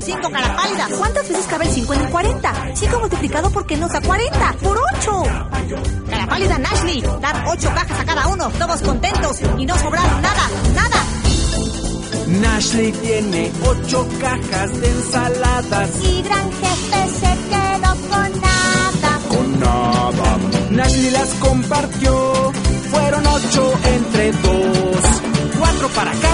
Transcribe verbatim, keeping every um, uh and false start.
cinco, cara pálida. ¿Cuántas veces cabe el cinco en el cuarenta? cinco multiplicado por qué nos da cuarenta. ¡Por ocho! Cara pálida, Nashley. Dar ocho cajas a cada uno. Todos contentos y no sobraron nada, nada. Nashley tiene ocho cajas de ensaladas. Y Gran Jefe se quedó con nada. Con nada. Nashley las compartió. Fueron ocho entre dos. Cuatro para cada